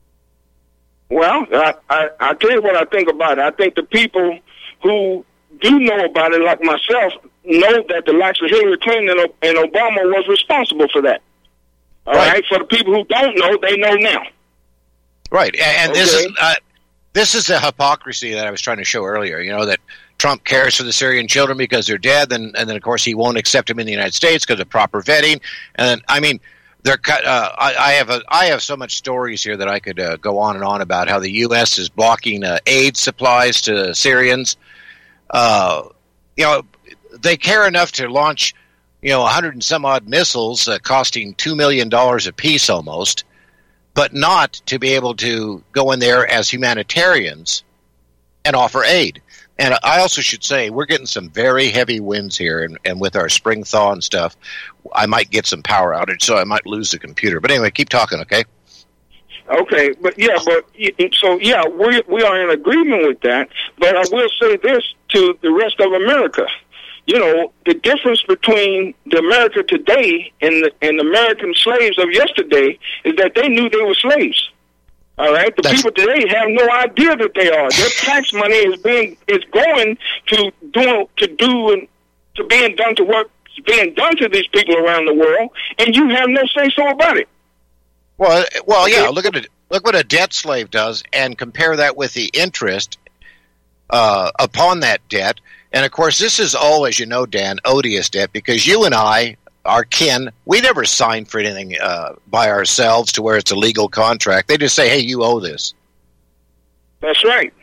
Well, I, I, I'll tell you what I think about it. I think the people who do know about it, like myself, know that the likes of Hillary Clinton and, and Obama was responsible for that. All right. right? For the people who don't know, they know now. Right. And, and Okay. this is uh, this is the hypocrisy that I was trying to show earlier. You know, that Trump cares for the Syrian children because they're dead, and, and then, of course, he won't accept them in the United States because of proper vetting. And then, I mean, they're cut. Uh, I, I have a, I have so much stories here that I could uh, go on and on about how the U S is blocking uh, aid supplies to Syrians. Uh, you know, they care enough to launch, you know, a hundred and some odd missiles uh, costing two million dollars apiece almost, but not to be able to go in there as humanitarians and offer aid. And I also should say we're getting some very heavy winds here, and, and with our spring thaw and stuff, I might get some power outage, so I might lose the computer. But anyway, keep talking, okay? Okay, but yeah, but so yeah, we we are in agreement with that. But I will say this to the rest of America: you know, the difference between the America today and the and American slaves of yesterday is that they knew they were slaves. All right, the That's, people today have no idea that they are. Their tax money is being is going to do to do and to being done to work being done to these people around the world, and you have no say so about it. Well, well, yeah. Look at it. Look what a debt slave does, and compare that with the interest uh, upon that debt. And of course, this is all, as you know, Dan, odious debt, because you and I, our kin, we never signed for anything uh, by ourselves to where it's a legal contract. They just say, "Hey, you owe this." That's right.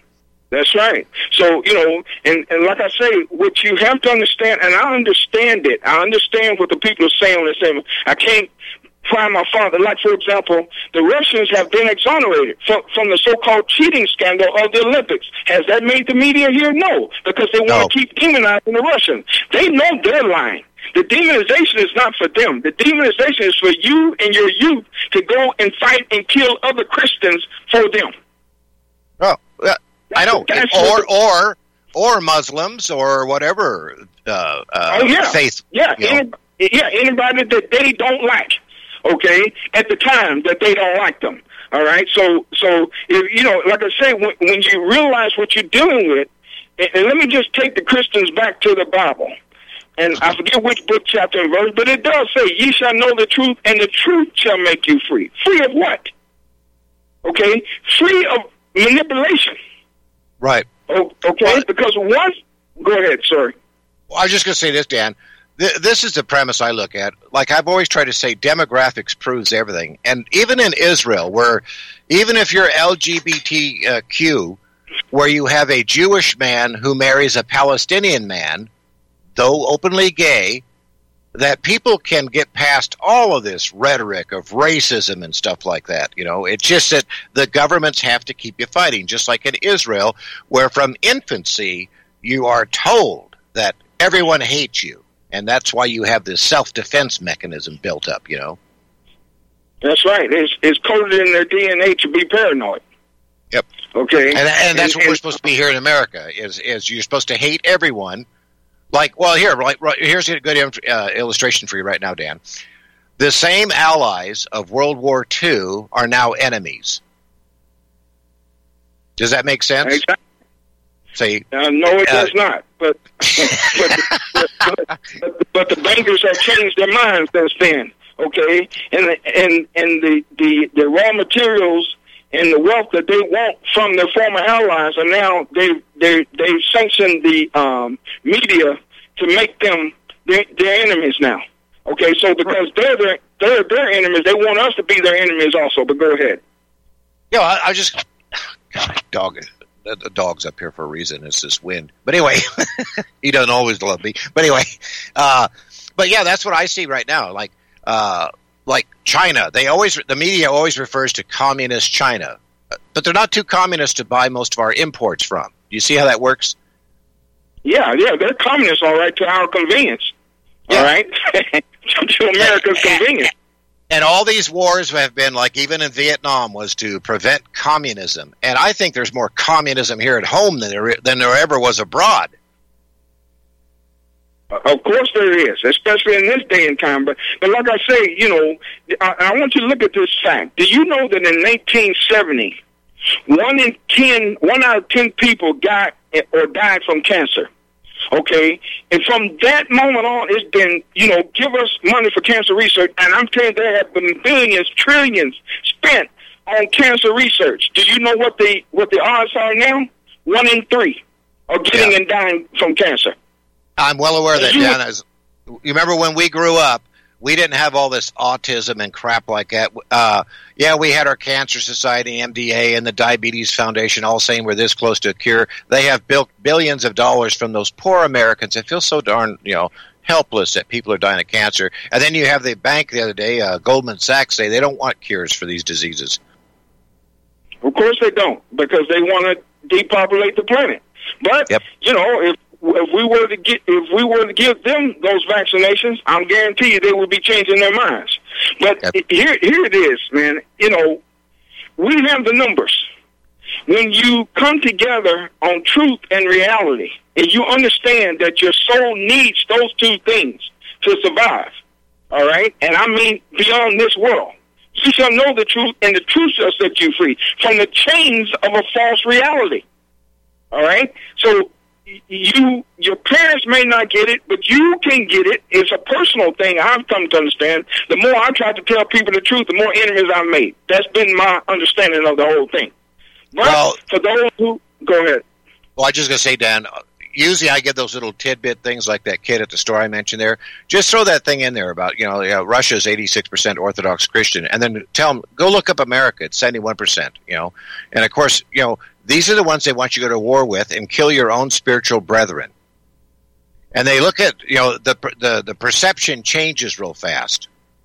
That's right. So, you know, and, and like I say, what you have to understand, and I understand it. I understand what the people are saying when they say, I can't find my father. Like, for example, the Russians have been exonerated from, from the so-called cheating scandal of the Olympics. Has that made the media here? No, because they No. want to keep demonizing the Russians. They know they're lying. The demonization is not for them. The demonization is for you and your youth to go and fight and kill other Christians for them. Oh, uh, I know. That's Or what- or or Muslims or whatever uh, uh, Oh yeah, faith. yeah, you know. any, yeah. Anybody that they don't like, okay, at the time that they don't like them. All right, so so if, you know, like I say, when, when you realize what you're dealing with, and, and let me just take the Christians back to the Bible, and I forget which book, chapter, and verse, but it does say, "Ye shall know the truth, and the truth shall make you free." Free of what? Okay, free of manipulation. Right. Oh, okay, because once, go ahead, sorry. Well, I was just going to say this, Dan. Th- this is the premise I look at. Like I've always tried to say, demographics proves everything. And even in Israel, where even if you're L G B T Q, where you have a Jewish man who marries a Palestinian man, though openly gay, that people can get past all of this rhetoric of racism and stuff like that. You know, it's just that the governments have to keep you fighting, just like in Israel, where from infancy you are told that everyone hates you, and that's why you have this self-defense mechanism built up, you know. That's right. It's, it's coded in their D N A to be paranoid. Yep. Okay. And, and that's And- what we're and- supposed to be here in America, is is you're supposed to hate everyone. Like, well, here, right, right, here's a good uh, illustration for you right now, Dan. The same allies of World War Two are now enemies. Does that make sense? Exactly. Say, Uh, no, it uh, does not. But but, but, but, but, but the bankers have changed their minds since then. Okay, and the, and and the, the the raw materials and the wealth that they want from their former allies are now they they they sanctioned the um, media to make them their, their enemies now. Okay, so because they're their they're their enemies, they want us to be their enemies also. But go ahead. Yeah, I, I just God, dog. The, the dog's up here for a reason. It's this wind. But anyway, he doesn't always love me. But anyway, uh, but yeah, that's what I see right now. Like, uh, like China, they always the media always refers to communist China, but they're not too communist to buy most of our imports from. Do you see how that works? Yeah, yeah, they're communists, all right, to our convenience. Yeah. All right, to America's convenience. And all these wars have been, like even in Vietnam, was to prevent communism. And I think there's more communism here at home than there than there ever was abroad. Of course there is, especially in this day and time. But, but like I say, you know, I, I want you to look at this fact. Do you know that in nineteen seventy, one in ten, one out of ten people got or died from cancer? Okay, and from that moment on, it's been, you know, give us money for cancer research, and I'm telling you, there have been billions, trillions spent on cancer research. Do you know what the what the odds are now? One in three are getting Yeah. and dying from cancer. I'm well aware that, You- Dan. Is, you remember when we grew up, we didn't have all this autism and crap like that. Uh, yeah, we had our Cancer Society, M D A, and the Diabetes Foundation all saying we're this close to a cure. They have built billions of dollars from those poor Americans that feel so darn, you know, helpless that people are dying of cancer. And then you have the bank the other day, uh, Goldman Sachs, say they don't want cures for these diseases. Of course they don't, because they want to depopulate the planet. But Yep. you know, if if we were to get if we were to give them those vaccinations, I'm guarantee you they would be changing their minds. But Yep. here here it is, man. You know, we have the numbers. When you come together on truth and reality, and you understand that your soul needs those two things to survive, all right? And I mean beyond this world. You shall know the truth, and the truth shall set you free from the chains of a false reality. All right? So you, your parents may not get it, but you can get it. It's a personal thing I've come to understand. The more I try to tell people the truth, the more enemies I've made. That's been my understanding of the whole thing. But Well- for those who... Go ahead. Well, I just going to say, Dan, usually I get those little tidbit things like that kid at the store I mentioned there. Just throw that thing in there about, you know, you know Russia's eighty-six percent Orthodox Christian, and then tell them, go look up America. It's seventy-one percent, you know. And, of course, you know, these are the ones they want you to go to war with and kill your own spiritual brethren. And they look at, you know, the the, the perception changes real fast.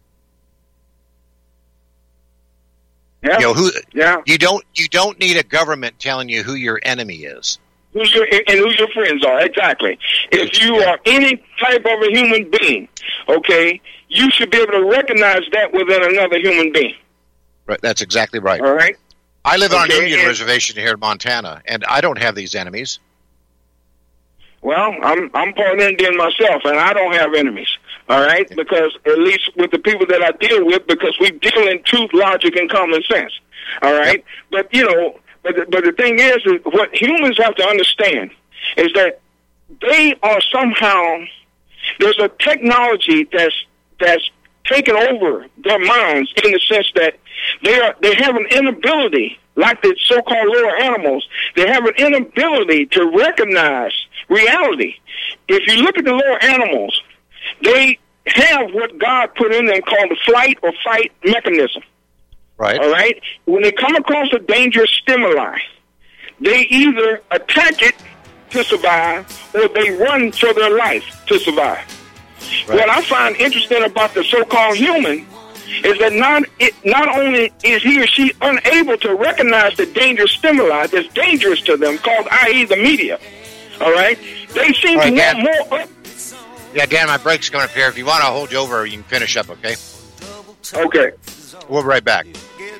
Yeah. You know, who, yeah. you don't you don't need a government telling you who your enemy is. Who's your, and who your friends are, exactly. If you are any type of a human being, okay, you should be able to recognize that within another human being. Right, that's exactly right. All right. I live on okay, an Indian and, reservation here in Montana, and I don't have these enemies. Well, I'm I'm part Indian myself, and I don't have enemies. All right, because at least with the people that I deal with, because we deal in truth, logic, and common sense. All right, but you know, but the, but the thing is, is, what humans have to understand is that they are somehow there's a technology that's that's taken over their minds in the sense that they are they have an inability, like the so-called lower animals, they have an inability to recognize reality. If you look at the lower animals, they have what God put in them called the flight or fight mechanism. Right. All right? When they come across a dangerous stimuli, they either attack it to survive or they run for their life to survive. Right. What I find interesting about the so-called human is that not it, not only is he or she unable to recognize the dangerous stimuli that's dangerous to them, called that is the media, all right? They seem right, to Dan. want more... Yeah, Dan, my break's coming up here. If you want to hold you over, you can finish up, okay? Okay. We'll be right back.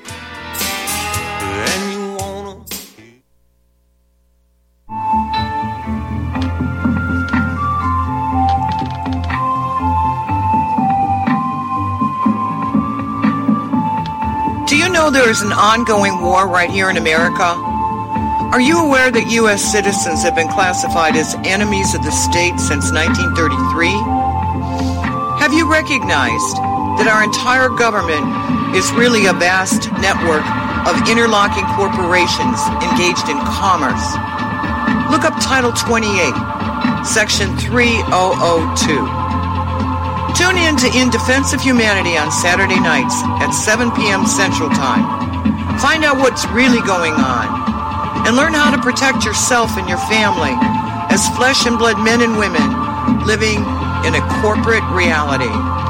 Do you know there is an ongoing war right here in America? Are you aware that U S citizens have been classified as enemies of the state since nineteen thirty-three? Have you recognized that our entire government is really a vast network of interlocking corporations engaged in commerce? Look up Title twenty-eight, Section three thousand two. Tune in to In Defense of Humanity on Saturday nights at seven p.m. Central Time. Find out what's really going on and learn how to protect yourself and your family as flesh and blood men and women living in a corporate reality.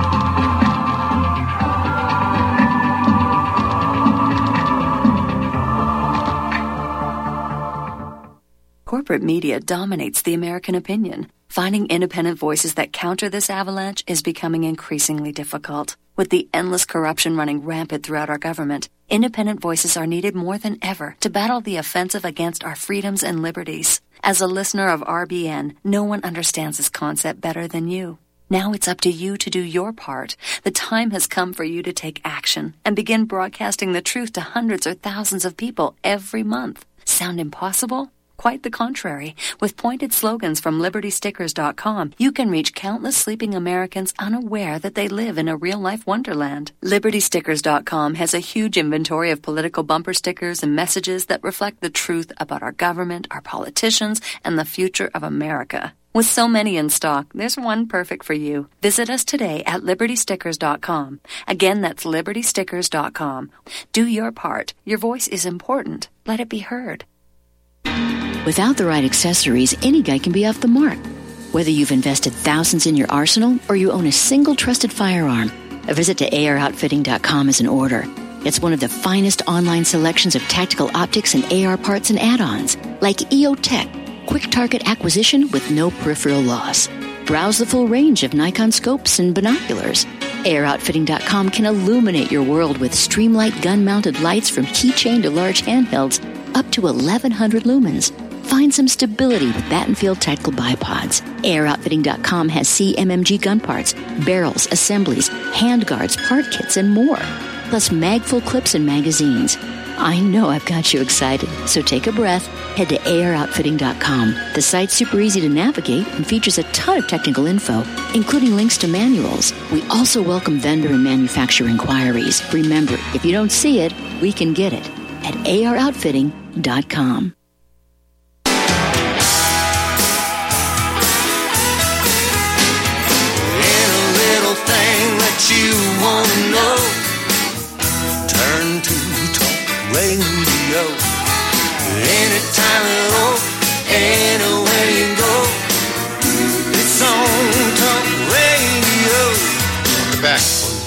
Corporate media dominates the American opinion. Finding independent voices that counter this avalanche is becoming increasingly difficult. With the endless corruption running rampant throughout our government, independent voices are needed more than ever to battle the offensive against our freedoms and liberties. As a listener of R B N, no one understands this concept better than you. Now it's up to you to do your part. The time has come for you to take action and begin broadcasting the truth to hundreds or thousands of people every month. Sound impossible? Quite the contrary. With pointed slogans from Liberty Stickers dot com, you can reach countless sleeping Americans unaware that they live in a real-life wonderland. Liberty Stickers dot com has a huge inventory of political bumper stickers and messages that reflect the truth about our government, our politicians, and the future of America. With so many in stock, there's one perfect for you. Visit us today at Liberty Stickers dot com. Again, that's Liberty Stickers dot com. Do your part. Your voice is important. Let it be heard. Without the right accessories, any guy can be off the mark. Whether you've invested thousands in your arsenal or you own a single trusted firearm, a visit to A R outfitting dot com is in order. It's one of the finest online selections of tactical optics and A R parts and add-ons, like E O Tech, quick target acquisition with no peripheral loss. Browse the full range of Nikon scopes and binoculars. A R outfitting dot com can illuminate your world with Streamlight gun-mounted lights from keychain to large handhelds up to eleven hundred lumens. Find some stability with Battenfield Tactical Bipods. A R outfitting dot com has C M M G gun parts, barrels, assemblies, handguards, part kits, and more. Plus mag-full clips and magazines. I know I've got you excited, so take a breath. Head to A R outfitting dot com. The site's super easy to navigate and features a ton of technical info, including links to manuals. We also welcome vendor and manufacturer inquiries. Remember, if you don't see it, we can get it at A R outfitting dot com. Welcome back.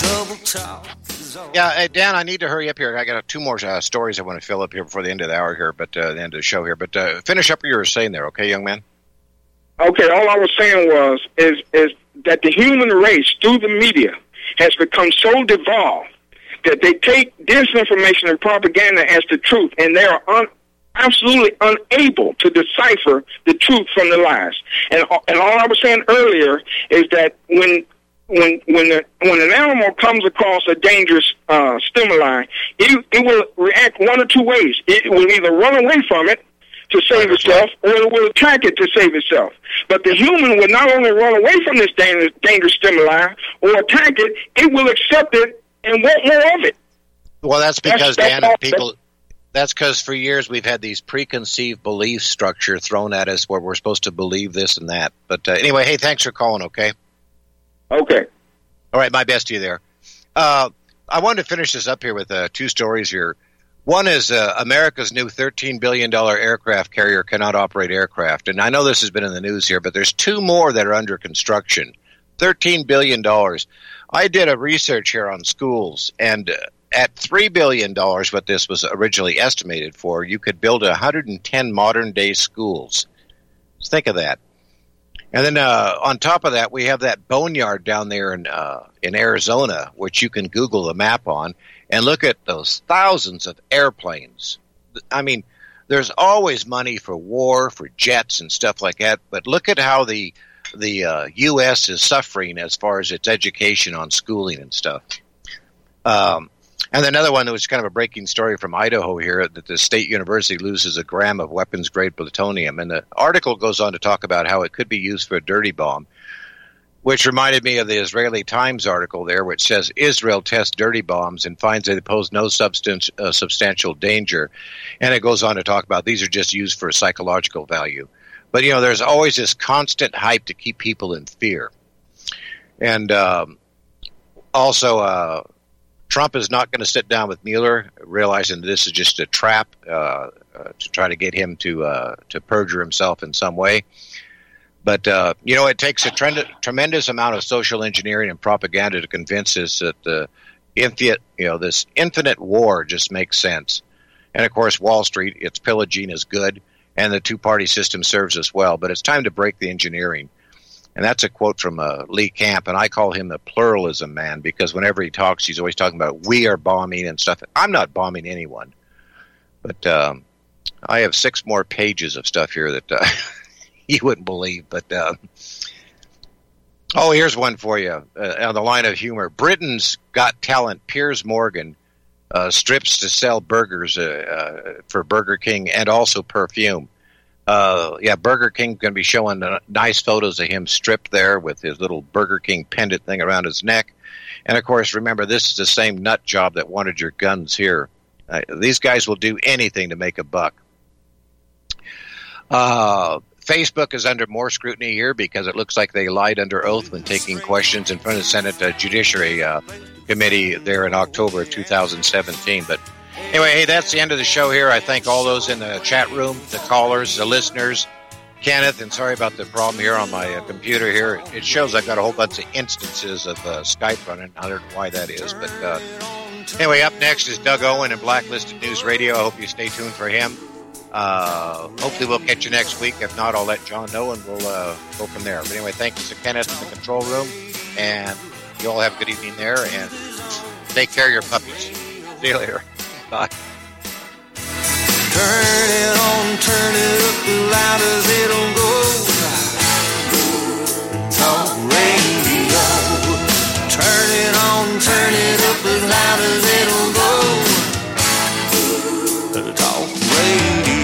Yeah, hey, Dan, I need to hurry up here. I got two more uh, stories I want to fill up here before the end of the hour here, but uh, the end of the show here. But uh, finish up what you were saying there, okay, young man? Okay, all I was saying was is is that the human race, through the media, has become so devolved that they take disinformation and propaganda as the truth, and they are un- absolutely unable to decipher the truth from the lies. And and all I was saying earlier is that when when when the, when an animal comes across a dangerous uh, stimuli, it it will react one or two ways. It will either run away from it to save itself, or it will attack it to save itself. But the human will not only run away from this dangerous, dangerous stimuli or attack it, it will accept it and want more of it. Well, that's because, that's, Dan, that's all, people... That's because for years we've had these preconceived belief structure thrown at us where we're supposed to believe this and that. But uh, anyway, hey, thanks for calling, okay? Okay. All right, my best to you there. Uh, I wanted to finish this up here with uh, two stories here. One is uh, America's new thirteen billion dollars aircraft carrier cannot operate aircraft. And I know this has been in the news here, but there's two more that are under construction. thirteen billion dollars. I did a research here on schools, and uh, at three billion dollars, what this was originally estimated for, you could build one hundred ten modern-day schools. Just think of that. And then uh, on top of that, we have that boneyard down there in uh, in Arizona, which you can Google the map on, and look at those thousands of airplanes. I mean, there's always money for war, for jets and stuff like that, but look at how the the uh, U S is suffering as far as its education on schooling and stuff. Um And another one that was kind of a breaking story from Idaho here, that the state university loses a gram of weapons-grade plutonium. And the article goes on to talk about how it could be used for a dirty bomb, which reminded me of the Israeli Times article there, which says Israel tests dirty bombs and finds they pose no substance, uh, substantial danger. And it goes on to talk about these are just used for psychological value. But, you know, there's always this constant hype to keep people in fear. And um, also... Uh, Trump is not going to sit down with Mueller, realizing that this is just a trap uh, uh, to try to get him to uh, to perjure himself in some way. But, uh, you know, it takes a trend- tremendous amount of social engineering and propaganda to convince us that the infinite, you know, this infinite war just makes sense. And, of course, Wall Street, its pillaging is good, and the two-party system serves us well. But it's time to break the engineering. And that's a quote from uh, Lee Camp, and I call him the pluralism man because whenever he talks, he's always talking about we are bombing and stuff. I'm not bombing anyone. But um, I have six more pages of stuff here that uh, you wouldn't believe. But uh, oh, here's one for you uh, on the line of humor. Britain's Got Talent, Piers Morgan, uh, strips to sell burgers uh, uh, for Burger King and also perfume. Uh, yeah, Burger King going to be showing uh, nice photos of him stripped there with his little Burger King pendant thing around his neck. And, of course, remember, this is the same nut job that wanted your guns here. Uh, these guys will do anything to make a buck. Uh, Facebook is under more scrutiny here because it looks like they lied under oath when taking questions in front of the Senate uh, Judiciary uh, Committee there in October of two thousand seventeen. But anyway, hey, that's the end of the show here. I thank all those in the chat room, the callers, the listeners, Kenneth, and sorry about the problem here on my uh, computer here. It shows I've got a whole bunch of instances of uh, Skype running. I don't know why that is. But uh, anyway, up next is Doug Owen and Blacklisted News Radio. I hope you stay tuned for him. Uh, hopefully we'll catch you next week. If not, I'll let John know and we'll uh, go from there. But anyway, thank you to Kenneth in the control room. And you all have a good evening there. And take care of your puppies. See you later. Bye. Turn it on, turn it up as loud as it'll go. Talk radio. Turn it on, turn it up as loud as it'll go. Talk radio.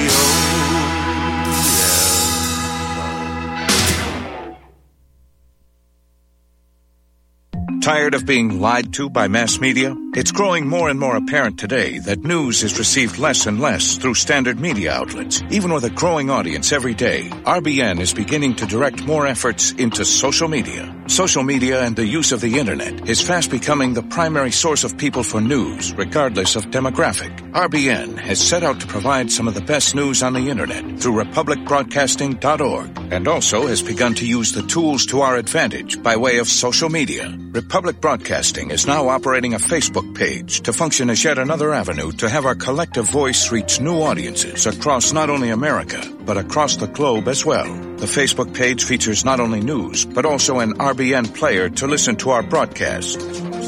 Tired of being lied to by mass media? It's growing more and more apparent today that news is received less and less through standard media outlets. Even with a growing audience every day, R B N is beginning to direct more efforts into social media. Social media and the use of the internet is fast becoming the primary source of people for news, regardless of demographic. R B N has set out to provide some of the best news on the internet through republic broadcasting dot org, and also has begun to use the tools to our advantage by way of social media. Republic Broadcasting is now operating a Facebook page to function as yet another avenue to have our collective voice reach new audiences across not only America, but across the globe as well. The Facebook page features not only news, but also an R B N player to listen to our broadcast.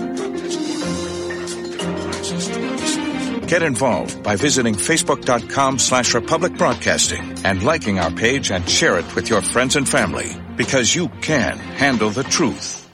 Get involved by visiting facebook.com slash Republic Broadcasting and liking our page and share it with your friends and family, because you can handle the truth.